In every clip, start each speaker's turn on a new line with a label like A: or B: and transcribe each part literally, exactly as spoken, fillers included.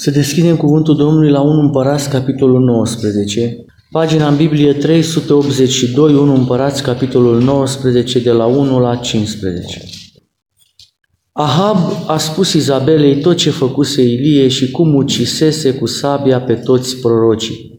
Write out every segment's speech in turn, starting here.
A: Să deschidem cuvântul Domnului la unu Împărați, capitolul nouăsprezece, pagina în Biblie trei sute optzeci și doi, unu Împărați, capitolul nouăsprezece, de la unu la cincisprezece. Ahab a spus Izabelei tot ce făcuse Ilie și cum ucisese cu sabia pe toți prorocii.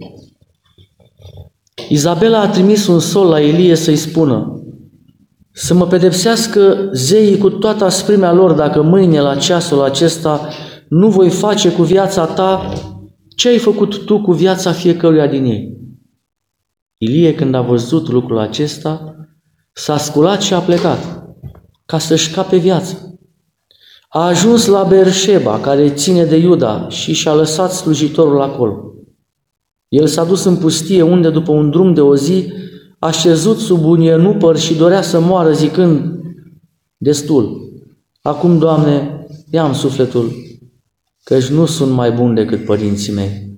A: Izabela a trimis un sol la Ilie să-i spună: să mă pedepsească zeii cu toată asprimea lor dacă mâine la ceasul acesta nu voi face cu viața ta ce ai făcut tu cu viața fiecăruia din ei. Ilie, când a văzut lucrul acesta, s-a sculat și a plecat ca să-și scape viața. A ajuns la Beersheba, care ține de Iuda, și și-a lăsat slujitorul acolo. El s-a dus în pustie, unde, după un drum de o zi, a șezut sub un ienupăr și dorea să moară, zicând: destul, acum, Doamne, ia-mi sufletul, căci nu sunt mai bun decât părinții mei.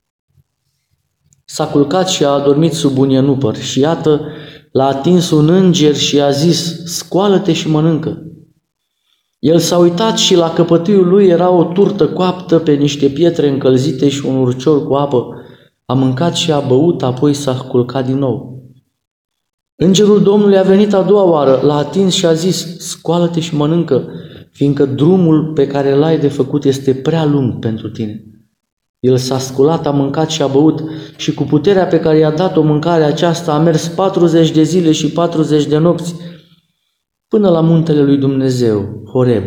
A: S-a culcat și a adormit sub un ienupăr și iată, l-a atins un înger și i-a zis: scoală-te și mănâncă. El s-a uitat și la căpătâiul lui era o turtă coaptă pe niște pietre încălzite și un urcior cu apă. A mâncat și a băut, apoi s-a culcat din nou. Îngerul Domnului a venit a doua oară, l-a atins și a zis: scoală-te și mănâncă, fiindcă drumul pe care l-ai de făcut este prea lung pentru tine. El s-a sculat, a mâncat și a băut și cu puterea pe care i-a dat-o mâncarea aceasta a mers patruzeci de zile și patruzeci de nopți până la muntele lui Dumnezeu, Horeb.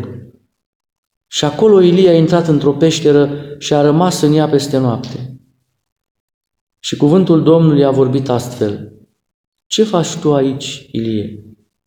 A: Și acolo Ilie a intrat într-o peșteră și a rămas în ea peste noapte. Și cuvântul Domnului a vorbit astfel: ce faci tu aici, Ilie?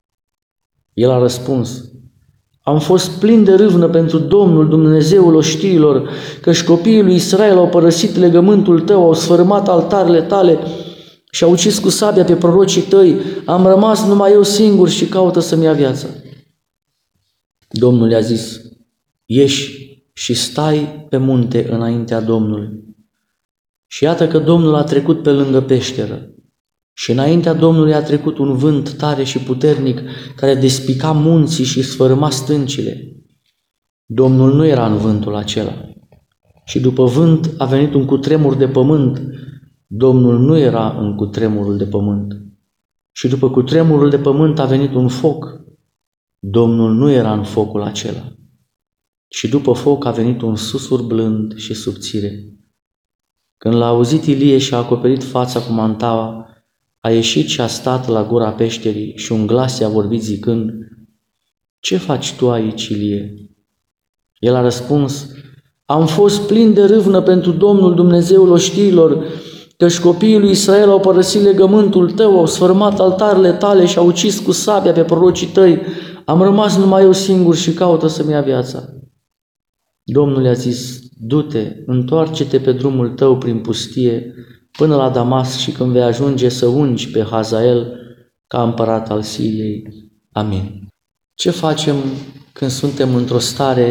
A: El a răspuns: am fost plin de râvnă pentru Domnul, Dumnezeul oștirilor, căci copiii lui Israel au părăsit legământul tău, au sfărâmat altarele tale și au ucis cu sabia pe prorocii tăi. Am rămas numai eu singur și caută să-mi ia viața. Domnul i-a zis: ieși și stai pe munte înaintea Domnului. Și iată că Domnul a trecut pe lângă peșteră. Și înaintea Domnului a trecut un vânt tare și puternic, care despica munții și sfărâma stâncile. Domnul nu era în vântul acela. Și după vânt a venit un cutremur de pământ. Domnul nu era în cutremurul de pământ. Și după cutremurul de pământ a venit un foc. Domnul nu era în focul acela. Și după foc a venit un susur blând și subțire. Când l-a auzit Ilie și a acoperit fața cu mantaua, a ieșit și a stat la gura peșterii și un glas i-a vorbit zicând: ce faci tu aici, Ilie? El a răspuns: am fost plin de râvnă pentru Domnul, Dumnezeul oștirilor, căci copiii lui Israel au părăsit legământul tău, au sfărâmat altarele tale și au ucis cu sabia pe prorocii tăi. Am rămas numai eu singur și caută să-mi ia viața. Domnul i-a zis: du-te, întoarce-te pe drumul tău prin pustie până la Damas și când vei ajunge să ungi pe Hazael ca împărat al Siriei. Amin. Ce facem când suntem într-o stare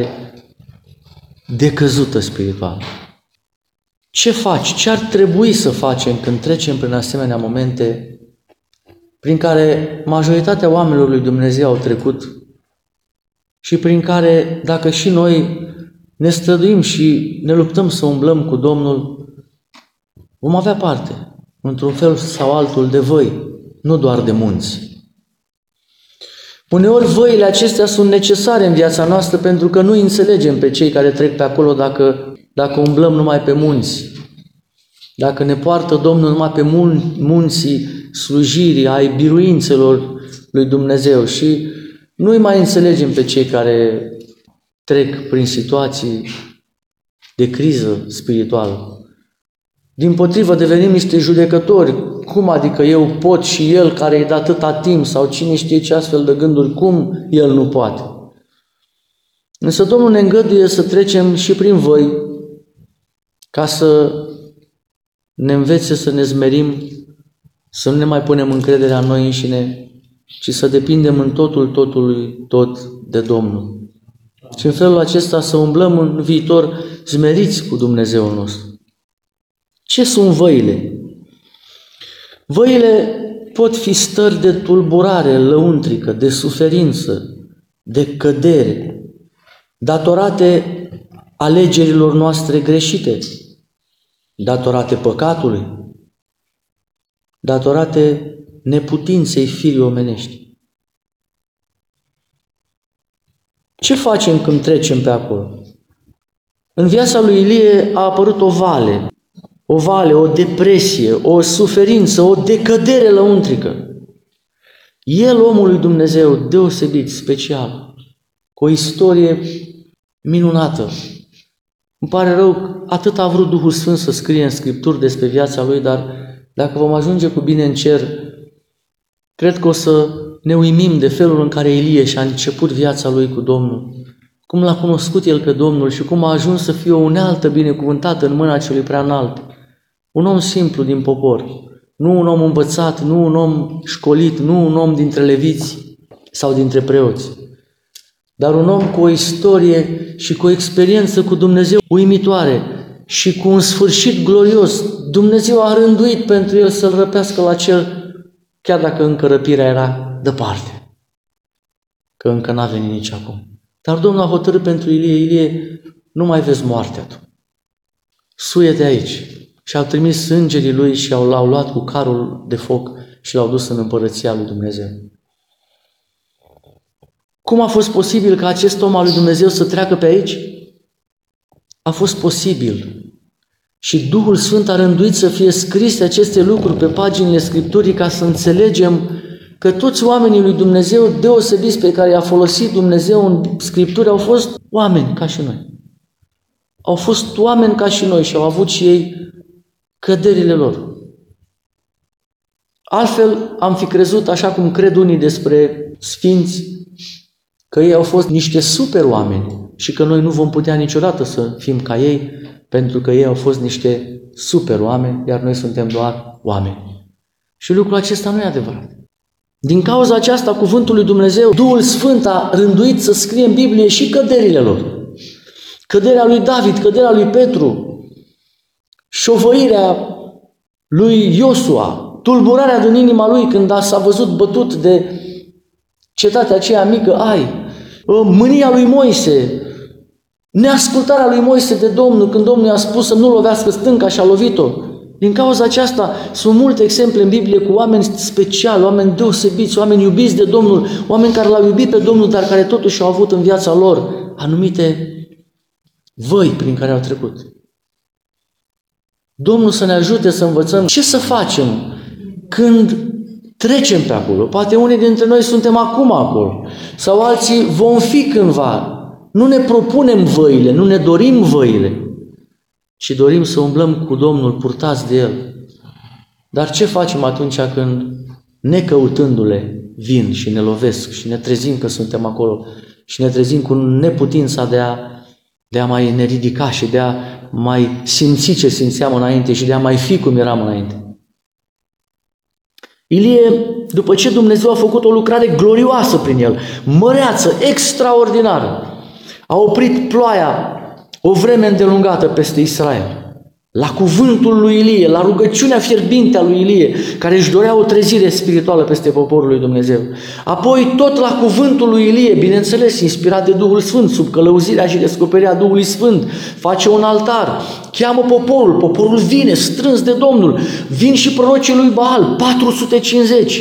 A: decăzută spirituală? Ce faci? Ce ar trebui să facem când trecem prin asemenea momente prin care majoritatea oamenilor lui Dumnezeu au trecut și prin care, dacă și noi ne străduim și ne luptăm să umblăm cu Domnul, vom avea parte, într-un fel sau altul, de văi, nu doar de munți. Uneori văile acestea sunt necesare în viața noastră pentru că nu înțelegem pe cei care trec pe acolo dacă, dacă umblăm numai pe munți, dacă ne poartă Domnul numai pe mun, munții slujirii, ai biruințelor lui Dumnezeu și nu-i mai înțelegem pe cei care trec prin situații de criză spirituală. Dimpotrivă, devenim niște judecători. Cum adică eu pot și el care îi dă atâta timp, sau cine știe ce astfel de gânduri, cum el nu poate? Însă Domnul ne îngăduie să trecem și prin voi ca să ne învețe să ne zmerim, să nu ne mai punem încrederea în noi înșine, ci să depindem în totul, totului, tot de Domnul. Și în felul acesta să umblăm în viitor zmeriți cu Dumnezeul nostru. Ce sunt văile? Văile pot fi stări de tulburare lăuntrică, de suferință, de cădere, datorate alegerilor noastre greșite, datorate păcatului, datorate neputinței firii omenești. Ce facem când trecem pe acolo? În viața lui Ilie a apărut o vale, o vale, o depresie, o suferință, o decădere lăuntrică. El, omul lui Dumnezeu, deosebit, special, cu o istorie minunată. Îmi pare rău, atât a vrut Duhul Sfânt să scrie în Scripturi despre viața lui, dar dacă vom ajunge cu bine în cer, cred că o să ne uimim de felul în care Ilie și-a început viața lui cu Domnul, cum l-a cunoscut el pe Domnul și cum a ajuns să fie o unealtă binecuvântată în mâna celui prea înalt. Un om simplu din popor, nu un om învățat, nu un om școlit, nu un om dintre leviți sau dintre preoți, dar un om cu o istorie și cu o experiență cu Dumnezeu uimitoare și cu un sfârșit glorios. Dumnezeu a rânduit pentru el să-l răpească la cer, chiar dacă încă răpirea era departe, că încă n-a venit nici acum. Dar Domnul a hotărât pentru Ilie: Ilie, nu mai vezi moartea tu. Suie-te aici. Și au trimis îngerii lui și l-au luat cu carul de foc și l-au dus în împărăția lui Dumnezeu. Cum a fost posibil ca acest om al lui Dumnezeu să treacă pe aici? A fost posibil. Și Duhul Sfânt a rânduit să fie scrise aceste lucruri pe paginile Scripturii ca să înțelegem că toți oamenii lui Dumnezeu deosebiți pe care i-a folosit Dumnezeu în Scripturi au fost oameni ca și noi. Au fost oameni ca și noi și au avut și ei căderile lor. Altfel am fi crezut, așa cum cred unii despre sfinți, că ei au fost niște super oameni și că noi nu vom putea niciodată să fim ca ei, pentru că ei au fost niște super oameni, iar noi suntem doar oameni. Și lucrul acesta nu e adevărat. Din cauza aceasta, cuvântul lui Dumnezeu, Duhul Sfânt a rânduit să scrie în Biblie și căderile lor. Căderea lui David, căderea lui Petru, șovăirea lui Iosua, tulburarea din inima lui când s-a văzut bătut de cetatea aceea mică, Ai, mânia lui Moise, neascultarea lui Moise de Domnul când Domnul i-a spus să nu lovească stânca și a lovit-o. Din cauza aceasta sunt multe exemple în Biblie cu oameni speciali, oameni deosebiți, oameni iubiți de Domnul, oameni care l-au iubit pe Domnul, dar care totuși au avut în viața lor anumite văi prin care au trecut. Domnul să ne ajute să învățăm ce să facem când trecem pe acolo. Poate unii dintre noi suntem acum acolo sau alții vom fi cândva. Nu ne propunem văile, nu ne dorim văile, ci dorim să umblăm cu Domnul purtați de El. Dar ce facem atunci când, necăutându-le, vin și ne lovesc și ne trezim că suntem acolo și ne trezim cu neputința de a, de a mai ne ridica și de a mai simți ce simțeam înainte și de a mai fi cum eram înainte? Ilie, după ce Dumnezeu a făcut o lucrare glorioasă prin el, măreață, extraordinară, a oprit ploaia o vreme îndelungată peste Israel. La cuvântul lui Ilie, la rugăciunea fierbinte a lui Ilie, care își dorea o trezire spirituală peste poporul lui Dumnezeu. Apoi tot la cuvântul lui Ilie, bineînțeles, inspirat de Duhul Sfânt, sub călăuzirea și descoperirea Duhului Sfânt, face un altar, cheamă poporul, poporul vine strâns de Domnul, vin și prorocii lui Baal, patru sute cincizeci.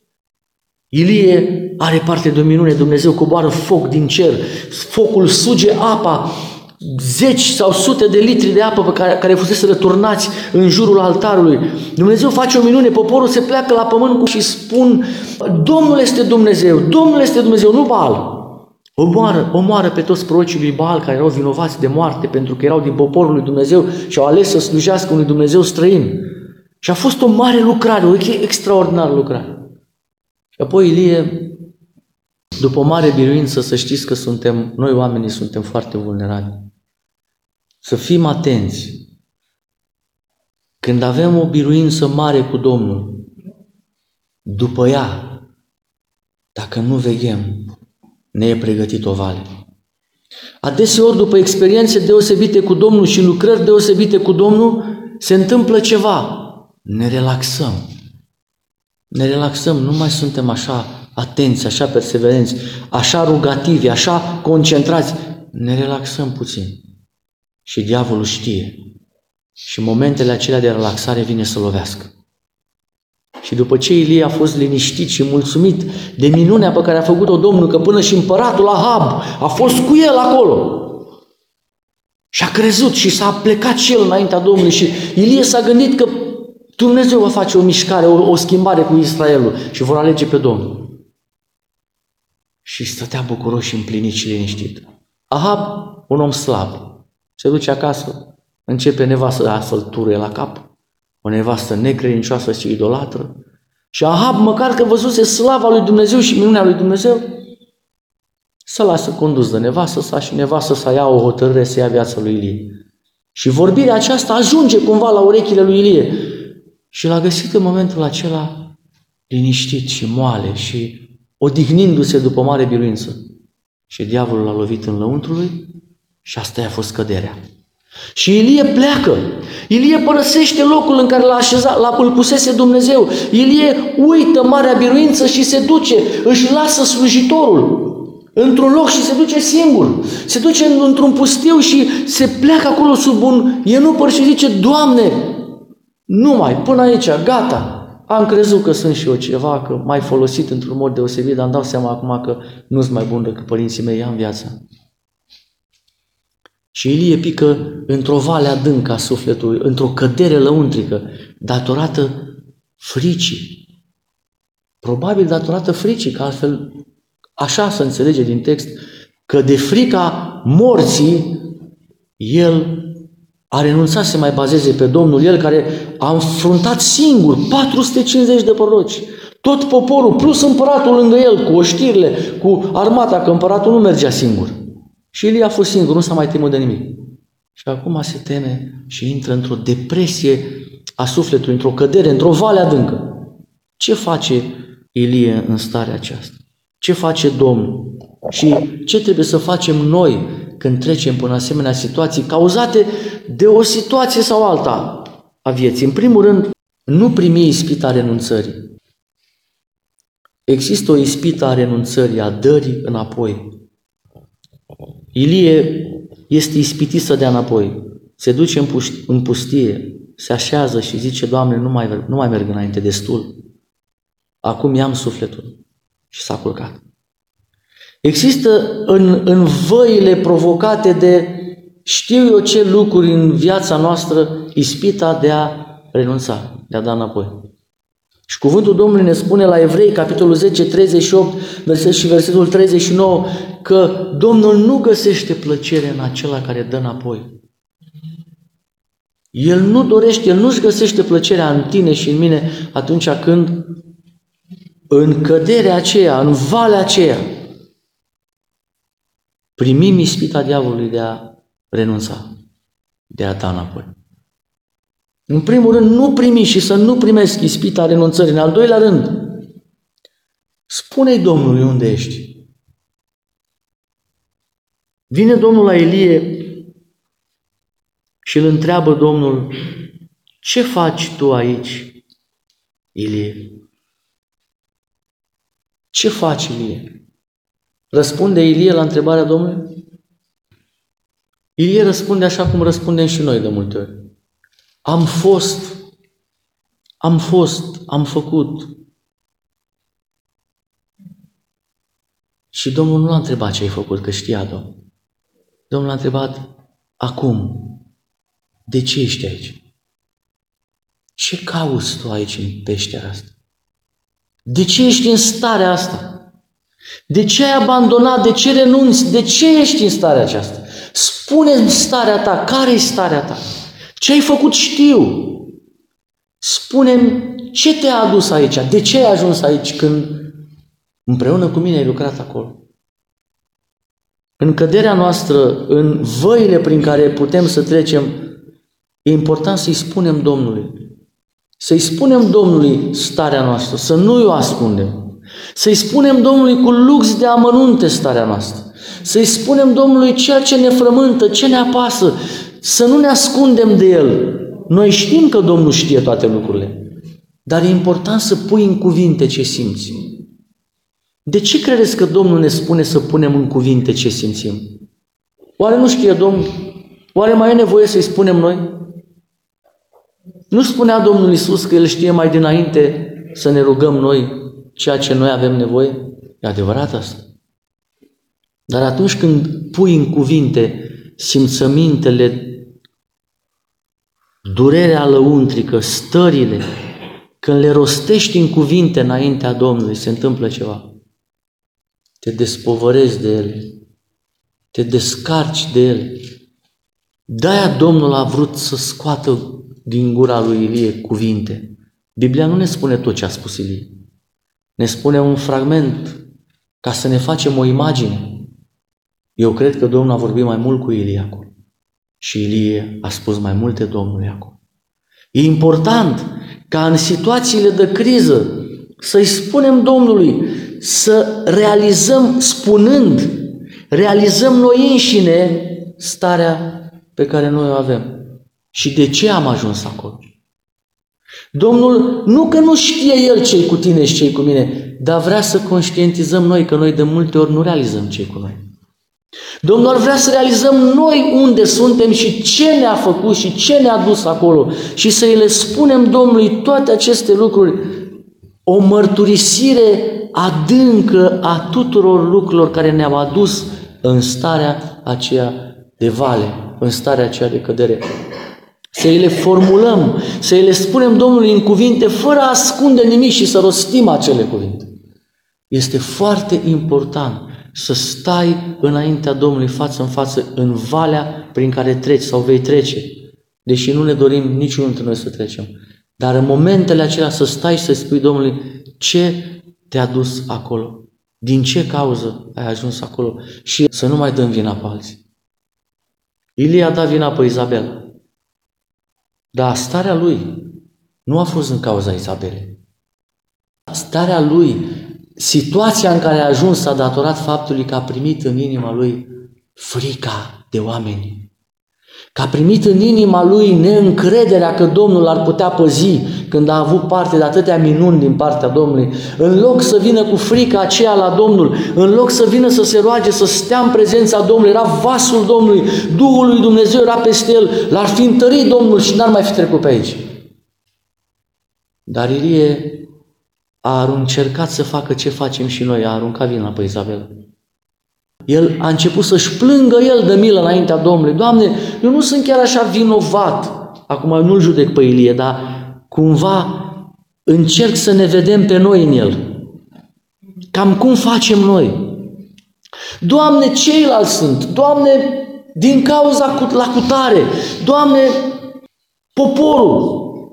A: Ilie are parte de o minune, Dumnezeu coboară foc din cer, focul suge apa, zeci sau sute de litri de apă pe care, care fusese răturnați în jurul altarului. Dumnezeu face o minune, poporul se pleacă la pământ și spun: Domnul este Dumnezeu, Domnul este Dumnezeu, nu Baal. Omoară, omoară pe toți prorocii lui Baal care erau vinovați de moarte pentru că erau din poporul lui Dumnezeu și au ales să slujească unui Dumnezeu străin. Și a fost o mare lucrare, o extraordinară lucrare. Și apoi Ilie, după o mare biruință, să știți că suntem, noi oamenii suntem foarte vulnerabili. Să fim atenți. Când avem o biruință mare cu Domnul, după ea, dacă nu veghem, ne e pregătit o vale. Adeseori, după experiențe deosebite cu Domnul și lucrări deosebite cu Domnul, se întâmplă ceva. Ne relaxăm. Ne relaxăm, nu mai suntem așa atenți, așa perseverenți, așa rugativi, așa concentrați. Ne relaxăm puțin. Și diavolul știe. Și în momentele acelea de relaxare vine să lovească. Și după ce Ilie a fost liniștit și mulțumit de minunea pe care a făcut-o Domnul, că până și împăratul Ahab a fost cu el acolo. Și a crezut și s-a plecat și el înaintea Domnului și Ilie s-a gândit că Dumnezeu va face o mișcare, o, o schimbare cu Israelul și vor alege pe Domnul. Și stătea bucuros și împlinit și liniștit. Ahab, un om slab, se duce acasă, începe nevastă să-l turuie la cap, o nevastă necredincioasă și idolatră. Și Ahab, măcar că văzuse slava lui Dumnezeu și minunea lui Dumnezeu, să lasă condus de nevastă sa și nevastă să ia o hotărâre să ia viața lui Ilie. Și vorbirea aceasta ajunge cumva la urechile lui Ilie. Și l-a găsit în momentul acela liniștit și moale și odihnindu-se după mare biruință. Și diavolul l-a lovit în lăuntrul lui și asta i-a fost căderea. Și Ilie pleacă. Ilie părăsește locul în care l-a așezat, l-a îl pusese Dumnezeu. Ilie uită marea biruință și se duce, își lasă slujitorul într-un loc și se duce singur. Se duce într-un pustiu și se pleacă acolo sub un ienupăr și zice: Doamne, numai, până aici, gata. Am crezut că sunt și eu ceva, că m-ai folosit într-un mod deosebit, dar îmi dau seama acum că nu sunt mai bun decât părinții mei, am viața. Și Ilie pică într-o vale adâncă a sufletului, într-o cădere lăuntrică, datorată fricii. Probabil datorată fricii, că altfel așa se înțelege din text, că de frica morții el a renunțat să mai bazeze pe Domnul, el care a înfruntat singur patru sute cincizeci de proroci, tot poporul, plus împăratul lângă el, cu oștirile, cu armata, că împăratul nu mergea singur. Și Ilie a fost singur, nu s-a mai temut de nimic. Și acum se teme și intră într-o depresie a sufletului, într-o cădere, într-o vale adâncă. Ce face Ilie în starea aceasta? Ce face Domnul? Și ce trebuie să facem noi când trecem până asemenea situații cauzate de o situație sau alta a vieții? În primul rând, nu primi ispita renunțării. Există o ispită a renunțării, a dării înapoi. Ilie este ispitit să dea înapoi. Se duce în pustie, se așează și zice: Doamne, nu mai, nu mai merg înainte, destul. Acum i-am sufletul. Și s-a culcat. Există în, în văile provocate de știu eu ce lucruri în viața noastră ispita de a renunța, de a da înapoi. Și cuvântul Domnului ne spune la Evrei, capitolul zece, treizeci și opt, verset și versetul treizeci și nouă, că Domnul nu găsește plăcere în acela care dă înapoi. El nu dorește, El nu-și găsește plăcerea în tine și în mine atunci când în căderea aceea, în valea aceea, primim ispita diavolului de a renunța, de a da înapoi. În primul rând, nu primi și să nu primesc ispita renunțării. În al doilea rând, spune-i Domnului unde ești. Vine Domnul la Ilie și îl întreabă Domnul: ce faci tu aici, Ilie? Ce faci, Ilie? Răspunde Ilie la întrebarea Domnului? Ilie răspunde așa cum răspundem și noi de multe ori. Am fost, am fost, am făcut. Și Domnul nu l-a întrebat ce ai făcut, că știa Domnul. Domnul l-a întrebat: acum, de ce ești aici? Ce cauți tu aici în peștera asta? De ce ești în starea asta? De ce ai abandonat? De ce renunți? De ce ești în starea aceasta? Spune-mi starea ta. Care e starea ta? Ce ai făcut știu. Spune-mi ce te-a adus aici. De ce ai ajuns aici când împreună cu mine ai lucrat acolo? În căderea noastră, în văile prin care putem să trecem, e important să-i spunem Domnului. Să-i spunem Domnului starea noastră, să nu o ascundem. Să-i spunem Domnului cu lux de amănunte starea noastră. Să-i spunem Domnului ceea ce ne frământă, ce ne apasă. Să nu ne ascundem de El. Noi știm că Domnul știe toate lucrurile. Dar e important să pui în cuvinte ce simți. De ce credeți că Domnul ne spune să punem în cuvinte ce simțim? Oare nu știe Domnul? Oare mai e nevoie să-i spunem noi? Nu spunea Domnul Iisus că El știe mai dinainte să ne rugăm noi ceea ce noi avem nevoie? E adevărat asta. Dar atunci când pui în cuvinte simțămintele, durerea lăuntrică, stările, când le rostești în cuvinte înaintea Domnului, se întâmplă ceva. Te despovărezi de ele, te descarci de ele. De-aia Domnul a vrut să scoată din gura lui Ilie cuvinte. Biblia nu ne spune tot ce a spus Ilie. Ne spune un fragment ca să ne facem o imagine. Eu cred că Domnul a vorbit mai mult cu Ilie acolo. Și Ilie a spus mai multe Domnului acolo. E important ca în situațiile de criză să-i spunem Domnului, să realizăm, spunând, realizăm noi înșine starea pe care noi o avem. Și de ce am ajuns acolo? Domnul, nu că nu știe El ce-i cu tine și ce-i cu mine, dar vrea să conștientizăm noi că noi de multe ori nu realizăm ce-i cu noi. Domnul ar vrea să realizăm noi unde suntem și ce ne-a făcut și ce ne-a dus acolo și să-i le spunem Domnului toate aceste lucruri, o mărturisire adâncă a tuturor lucrurilor care ne-au adus în starea aceea de vale, în starea aceea de cădere. Să-i le formulăm, să-i le spunem Domnului în cuvinte fără a ascunde nimic și să rostim acele cuvinte. Este foarte important să stai înaintea Domnului față în față în valea prin care treci sau vei trece, deși nu ne dorim niciunul dintre noi să trecem. Dar în momentele acelea să stai și să spui Domnului ce te-a dus acolo, din ce cauză ai ajuns acolo și să nu mai dăm vina pe alții. Ilie a dat vina pe Izabela, dar starea lui nu a fost în cauza Izabelei. Starea lui, situația în care a ajuns s-a datorat faptului că a primit în inima lui frica de oameni. Că a primit în inima lui neîncrederea că Domnul ar putea păzi când a avut parte de atâtea minuni din partea Domnului. În loc să vină cu frica aceea la Domnul, în loc să vină să se roage, să stea în prezența Domnului, era vasul Domnului, Duhul lui Dumnezeu era peste el, l-ar fi întărit Domnul și n-ar mai fi trecut pe aici. Dar Ilie a încercat să facă ce facem și noi, a aruncat vina pe Izabela. El a început să-și plângă el de milă înaintea Domnului. Doamne, eu nu sunt chiar așa vinovat. Acum nu-l judec pe Ilie, dar cumva încerc să ne vedem pe noi în el. Cam cum facem noi. Doamne, ceilalți sunt. Doamne, din cauza la cutare. Doamne, poporul.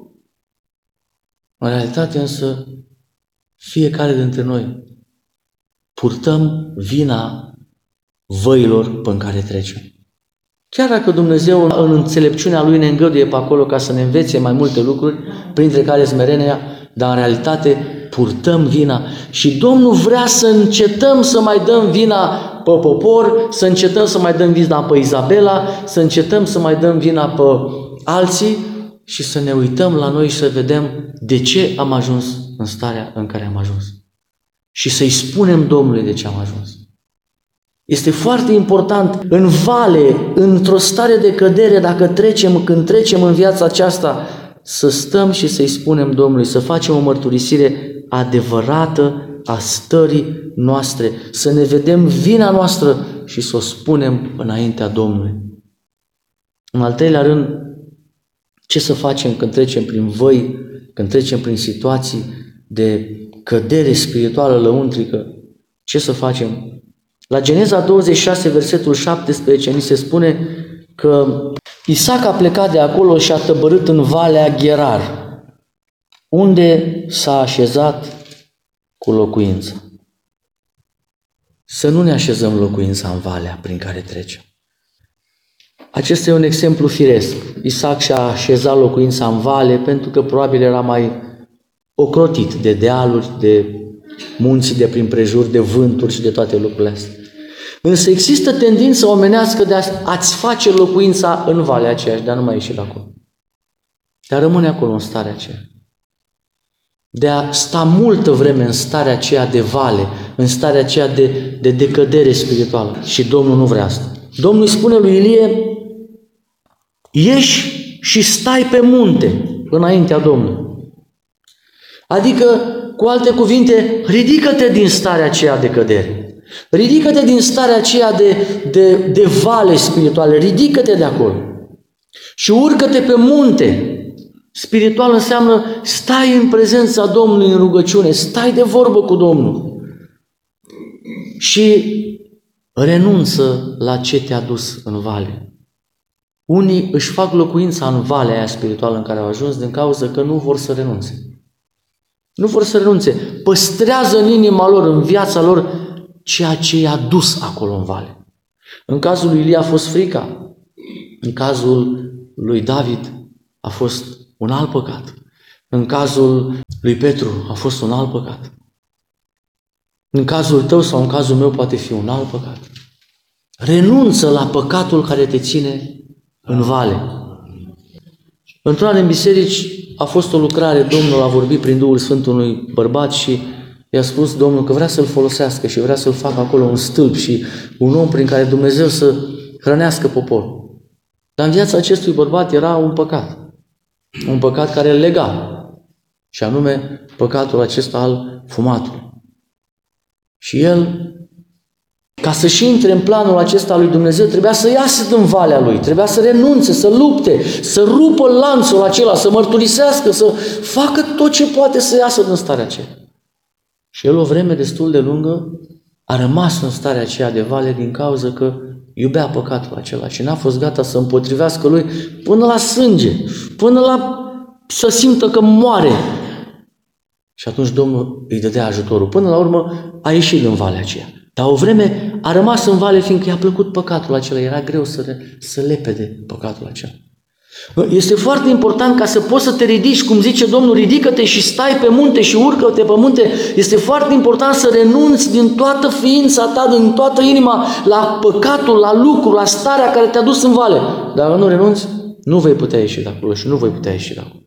A: În realitate însă, fiecare dintre noi purtăm vina văilor pe care trecem. Chiar dacă Dumnezeu în înțelepciunea Lui ne îngăduie pe acolo ca să ne învețe mai multe lucruri, printre care smerenia, dar în realitate purtăm vina și Domnul vrea să încetăm să mai dăm vina pe popor, să încetăm să mai dăm vina pe Izabela, să încetăm să mai dăm vina pe alții și să ne uităm la noi și să vedem de ce am ajuns în starea în care am ajuns. Și să-i spunem Domnului de ce am ajuns. Este foarte important în vale, într-o stare de cădere, dacă trecem, când trecem în viața aceasta, să stăm și să-i spunem Domnului, să facem o mărturisire adevărată a stării noastre, să ne vedem vina noastră și să o spunem înaintea Domnului. În al treilea rând, ce să facem când trecem prin văi, când trecem prin situații de cădere spirituală lăuntrică? Ce să facem? La Geneza douăzeci și șase, versetul șaptesprezece, ni se spune că Isaac a plecat de acolo și a tăbărât în Valea Gerar, unde s-a așezat cu locuința. Să nu ne așezăm locuința în valea prin care trecem. Acesta e un exemplu firesc. Isaac și-a așezat locuința în vale pentru că probabil era mai ocrotit de dealuri, de munții de prin prejur, de vânturi și de toate lucrurile astea. Însă există tendința omenească de a-ți face locuința în valea aceea, de a nu mai ieși de acolo. De a rămâne acolo în starea aceea. De a sta multă vreme în starea aceea de vale, în starea aceea de, de decădere spirituală. Și Domnul nu vrea asta. Domnul îi spune lui Ilie, ieși și stai pe munte înaintea Domnului. Adică, cu alte cuvinte, ridică-te din starea aceea de cădere. Ridică-te din starea aceea de, de, de vale spirituale. Ridică-te de acolo. Și urcă-te pe munte. Spiritual înseamnă stai în prezența Domnului în rugăciune. Stai de vorbă cu Domnul. Și renunță la ce te-a dus în vale. Unii își fac locuința în valea aia spirituală în care au ajuns din cauza că nu vor să renunțe. Nu vor să renunțe. Păstrează în inima lor, în viața lor, ceea ce i-a dus acolo în vale. În cazul lui Ilie a fost frica. În cazul lui David a fost un alt păcat. În cazul lui Petru a fost un alt păcat. În cazul tău sau în cazul meu poate fi un alt păcat. Renunță la păcatul care te ține în vale. Într-una din biserici a fost o lucrare, Domnul a vorbit prin Duhul Sfânt unui bărbat și i-a spus Domnul că vrea să-l folosească și vrea să-l facă acolo un stâlp și un om prin care Dumnezeu să hrănească poporul. Dar în viața acestui bărbat era un păcat. Un păcat care îl lega. Și anume păcatul acesta al fumatului. Și el, ca să-și intre în planul acesta al lui Dumnezeu, trebuia să iasă din valea lui, trebuia să renunțe, să lupte, să rupă lanțul acela, să mărturisească, să facă tot ce poate să iasă din starea aceea. Și el o vreme destul de lungă a rămas în starea aceea de vale din cauza că iubea păcatul acela și n-a fost gata să împotrivească lui până la sânge, până la să simtă că moare. Și atunci Domnul îi dădea ajutorul. Până la urmă a ieșit din valea aceea. Dar o vreme a rămas în vale fiindcă i-a plăcut păcatul acela. Era greu să, să lepede păcatul acela. Este foarte important ca să poți să te ridici, cum zice Domnul, ridică-te și stai pe munte și urcă-te pe munte. Este foarte important să renunți din toată ființa ta, din toată inima, la păcatul, la lucru, la starea care te-a dus în vale. Dacă nu renunți, nu vei putea ieși de acolo și nu voi putea ieși de acolo.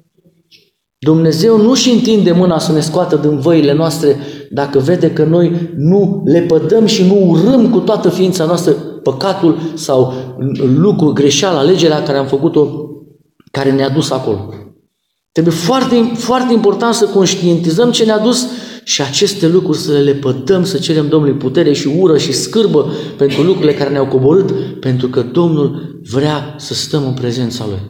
A: Dumnezeu nu-și întinde mâna să ne scoată din văile noastre dacă vede că noi nu lepădăm și nu urâm cu toată ființa noastră păcatul sau lucrul, greșeala, alegerea care am făcut-o, care ne-a dus acolo. Trebuie foarte, foarte important să conștientizăm ce ne-a dus și aceste lucruri să le lepădăm, să cerem Domnului putere și ură și scârbă pentru lucrurile care ne-au coborât, pentru că Domnul vrea să stăm în prezența Lui.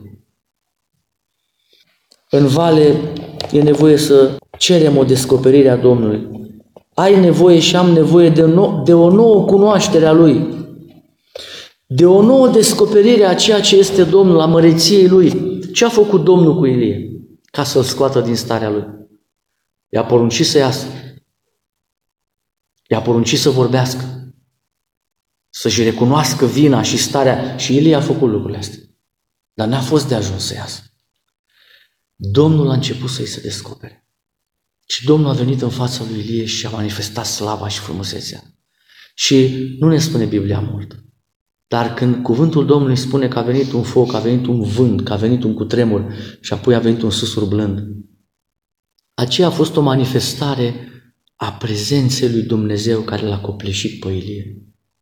A: În vale e nevoie să cerem o descoperire a Domnului. Ai nevoie și am nevoie de, nou, de o nouă cunoaștere a Lui. De o nouă descoperire a ceea ce este Domnul, a măreției Lui. Ce a făcut Domnul cu Ilie ca să-l scoată din starea lui? I-a poruncit să iasă. I-a poruncit să vorbească. Să-și recunoască vina și starea. Și Ilie a făcut lucrurile astea. Dar n-a fost de ajuns să iasă. Domnul a început să-i se descopere. Și Domnul a venit în fața lui Ilie și a manifestat slava și frumusețea. Și nu ne spune Biblia mult. Dar când cuvântul Domnului spune că a venit un foc, a venit un vânt, că a venit un cutremur și apoi a venit un susur blând, aceea a fost o manifestare a prezenței lui Dumnezeu care l-a copleșit pe Ilie.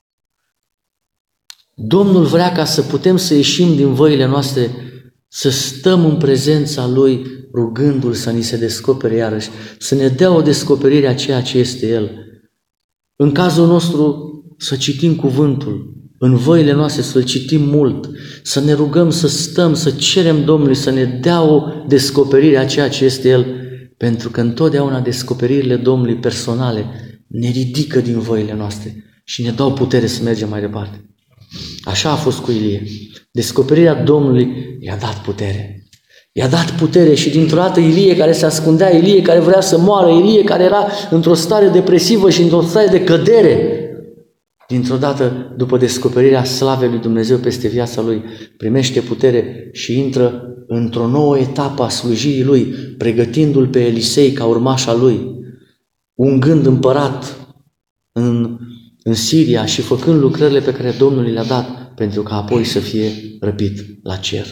A: Domnul vrea ca să putem să ieșim din văile noastre, să stăm în prezența Lui, rugându-L să ni se descopere iarăși, să ne dea o descoperire a ceea ce este El. În cazul nostru, să citim cuvântul, în văile noastre să-L citim mult, să ne rugăm, să stăm, să cerem Domnului să ne dea o descoperire a ceea ce este El, pentru că întotdeauna descoperirile Domnului personale ne ridică din văile noastre și ne dau putere să mergem mai departe. Așa a fost cu Ilie. Descoperirea Domnului i-a dat putere. I-a dat putere și dintr-o dată Ilie care se ascundea, Ilie care vrea să moară, Ilie care era într-o stare depresivă și într-o stare de cădere, dintr-o dată, după descoperirea slavei lui Dumnezeu peste viața lui, primește putere și intră într-o nouă etapă a slujirii lui, pregătindu-l pe Elisei ca urmaș al lui, ungând împărat în, în Siria și făcând lucrările pe care Domnul le-a dat pentru ca apoi să fie răpit la cer.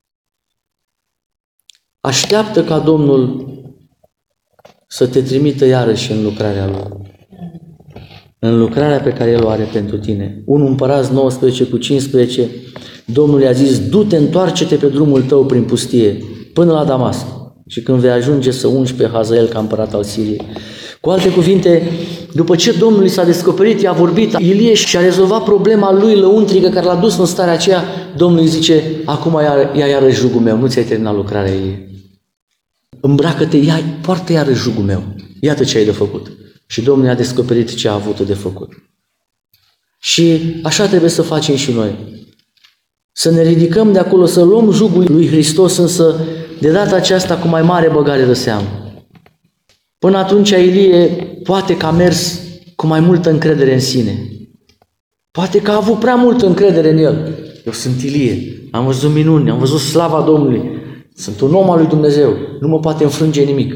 A: Așteaptă ca Domnul să te trimită iarăși în lucrarea Lui. în lucrarea pe care El o are pentru tine. unu Împărați nouăsprezece cu cincisprezece, Domnul i-a zis, du-te, întoarce-te pe drumul tău prin pustie, până la Damasc, și când vei ajunge să ungi pe Hazael ca împărat al Siriei. Cu alte cuvinte, după ce Domnul i s-a descoperit, i-a vorbit, Ilie și-a rezolvat problema lui lăuntrică care l-a dus în starea aceea, Domnul îi zice, acum ia iarăși jugul meu, nu ți-ai terminat lucrarea, Ilie. Îmbracă-te, ia, poartă iarăși jugul meu, iată ce ai de făcut. Și Domnul i-a descoperit ce a avut de făcut. Și așa trebuie să facem și noi. Să ne ridicăm de acolo, să luăm jugul lui Hristos, însă de data aceasta cu mai mare băgare de seamă. Până atunci Ilie poate că a mers cu mai multă încredere în sine. Poate că a avut prea multă încredere în el. Eu sunt Ilie, am văzut minuni, am văzut slava Domnului, sunt un om al lui Dumnezeu, nu mă poate înfrânge nimic.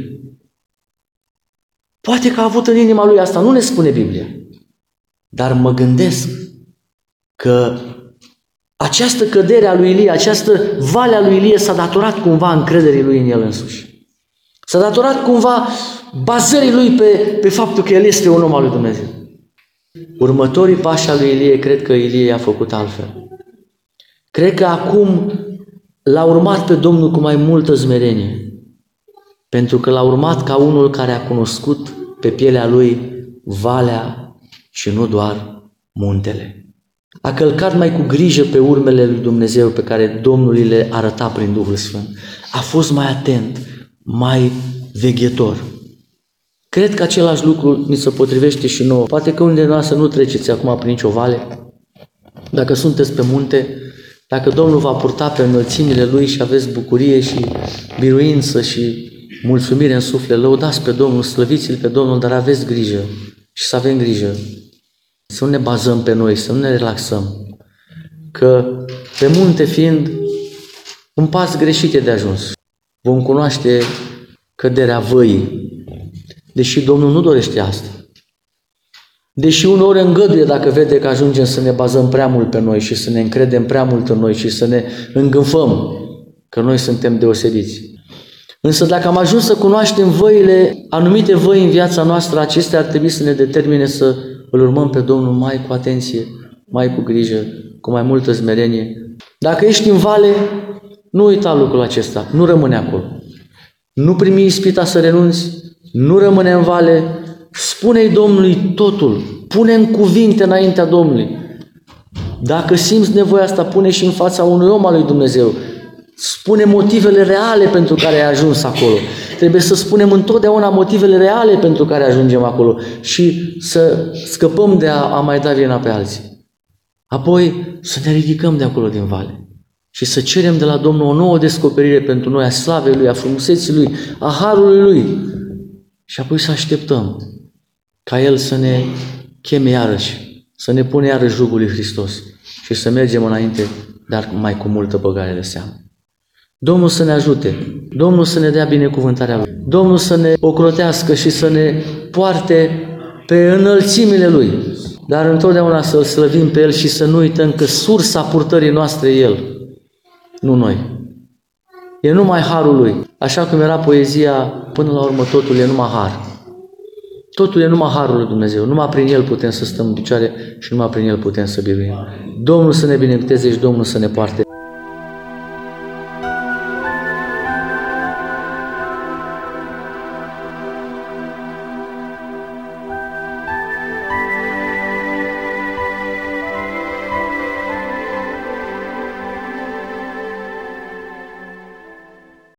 A: Poate că a avut în inima lui asta, nu ne spune Biblia. Dar mă gândesc că această cădere a lui Ilie, această vale a lui Ilie s-a datorat cumva încrederii lui în el însuși. S-a datorat cumva bazării lui pe, pe faptul că el este un om al lui Dumnezeu. Următorii pași al lui Ilie, cred că Ilie i-a făcut altfel. Cred că acum l-a urmat pe Domnul cu mai multă smerenie. Pentru că l-a urmat ca unul care a cunoscut pe pielea lui valea și nu doar muntele. A călcat mai cu grijă pe urmele lui Dumnezeu pe care Domnul le arăta prin Duhul Sfânt. A fost mai atent, mai veghetor. Cred că același lucru ni se potrivește și nouă. Poate că unii dintre noastre nu treceți acum prin nicio vale. Dacă sunteți pe munte, dacă Domnul va purta pe înălțimile Lui și aveți bucurie și biruință și mulțumire în suflet, lăudați pe Domnul, slăviți-L pe Domnul, dar aveți grijă și să avem grijă. Să nu ne bazăm pe noi, să nu ne relaxăm. Că pe munte fiind, un pas greșit e de ajuns. Vom cunoaște căderea văii. Deși Domnul nu dorește asta. Deși uneori îngăduie dacă vede că ajungem să ne bazăm prea mult pe noi și să ne încredem prea mult în noi și să ne îngânfăm că noi suntem deosebiți. Însă dacă am ajuns să cunoaștem văile, anumite văi în viața noastră, acestea ar trebui să ne determine să îl urmăm pe Domnul mai cu atenție, mai cu grijă, cu mai multă smerenie. Dacă ești în vale, nu uita lucrul acesta, nu rămâne acolo. Nu primi ispita să renunți, nu rămâne în vale, spune-i Domnului totul, pune în cuvinte înaintea Domnului. Dacă simți nevoia asta, pune și în fața unui om al lui Dumnezeu. Spune motivele reale pentru care ai ajuns acolo. Trebuie să spunem întotdeauna motivele reale pentru care ajungem acolo și să scăpăm de a, a mai da vina pe alții. Apoi să ne ridicăm de acolo din vale și să cerem de la Domnul o nouă descoperire pentru noi a slavei Lui, a frumuseții Lui, a harului Lui și apoi să așteptăm ca El să ne cheme iarăși, să ne pune iarăși jugul lui Hristos și să mergem înainte, dar mai cu multă băgare de seamă. Domnul să ne ajute, Domnul să ne dea binecuvântarea Lui, Domnul să ne ocrotească și să ne poarte pe înălțimile Lui, dar întotdeauna să-L slăvim pe El și să nu uităm că sursa purtării noastre e El, nu noi. E numai harul Lui. Așa cum era poezia, până la urmă totul e numai har. Totul e numai harul lui Dumnezeu. Numai prin El putem să stăm în picioare și numai prin El putem să biruim. Domnul să ne binecuvânteze și Domnul să ne poarte.